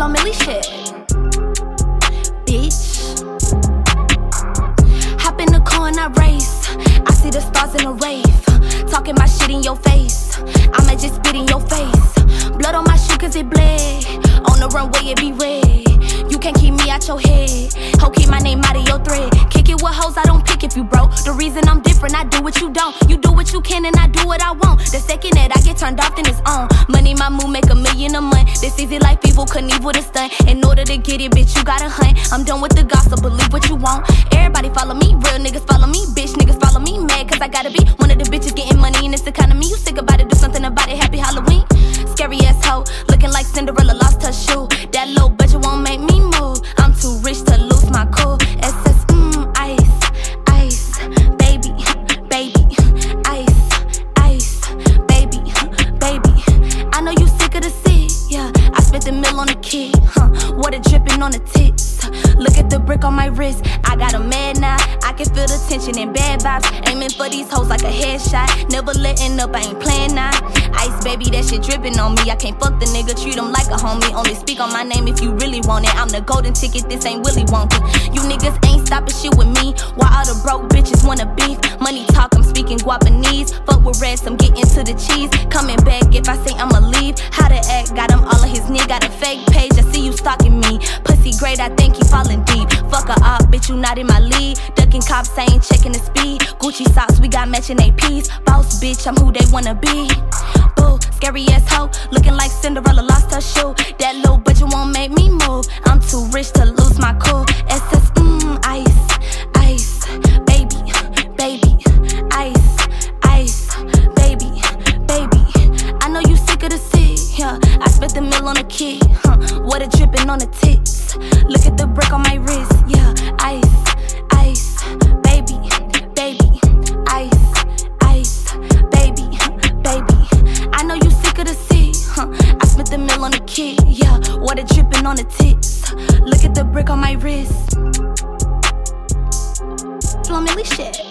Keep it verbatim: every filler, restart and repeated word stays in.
Flo Milli shit. Bitch. Hop in the car and I race. I see the stars in the rave. Talking my shit in your face. I might just spit in your face. Blood on my shoe cause it bled. On the runway it be red. You can't keep me out your head. Ho, keep my name out of your thread. Kick it with hoes, I don't pick if you broke. The reason I'm different, I do what you don't. You do what you can and I do what I want. The second that I get turned off, then it's on. Money, my move, make a million a month. This easy life, people Knievel the stunt. In order to get it, bitch, you gotta hunt. I'm done with the gossip, believe what you want. Everybody follow me, real niggas follow me. Bitch, niggas follow me, mad cause I gotta be one of the bitches getting money in this economy. You sick about it, do something about it, happy Halloween. Scary ass hoe, looking like Cinderella lost her shoe. That low budget won't make me move. I'm too rich to lose my cool. S S, mmm, ice, ice, baby, baby, ice, ice, baby, baby. I know you sick of the city, yeah. I spent the mill on the kid, huh? Water dripping on the tits. Look at the brick on my wrist. I got a mad now. I can feel the tension and bad vibes. Aiming for these hoes like a headshot. Never letting up, I ain't playing now. Ice baby, that shit dripping on me. I can't fuck the nigga, treat him like a homie. Only speak on my name if you really want it. I'm the golden ticket, this ain't Willy Wonka. You niggas ain't stopping shit with me. Why all the broke bitches wanna beef? Money talk, I'm speaking Guapanese. Fuck with rest, I'm getting to the cheese. Coming back if I say I'ma leave. How to act, got him all on his knee. Got a fake page, I see you stalking me. Pussy great, I think he falling deep. Fuck her up, bitch, you not in my league. Ducking cops, I ain't checking the speed. Gucci socks, we got matching A Ps. Boss bitch, I'm who they wanna be. Boo, scary ass hoe, looking like Cinderella lost her shoe. That low budget won't make me move. I'm too rich to lose my cool. S S, mmm, ice, ice, baby, baby, ice, ice, baby, baby. I know you sick of the city, yeah. I spent the mill on a kid, huh? Water dripping on the tits. Look at the brick on my wrist, yeah. Ice, ice, baby, baby, ice, ice, baby, baby. I know you sick of the city, huh? I spent the mill on a kid, yeah. Water dripping on the tits. Look at the brick on my wrist. Flo Milli shit.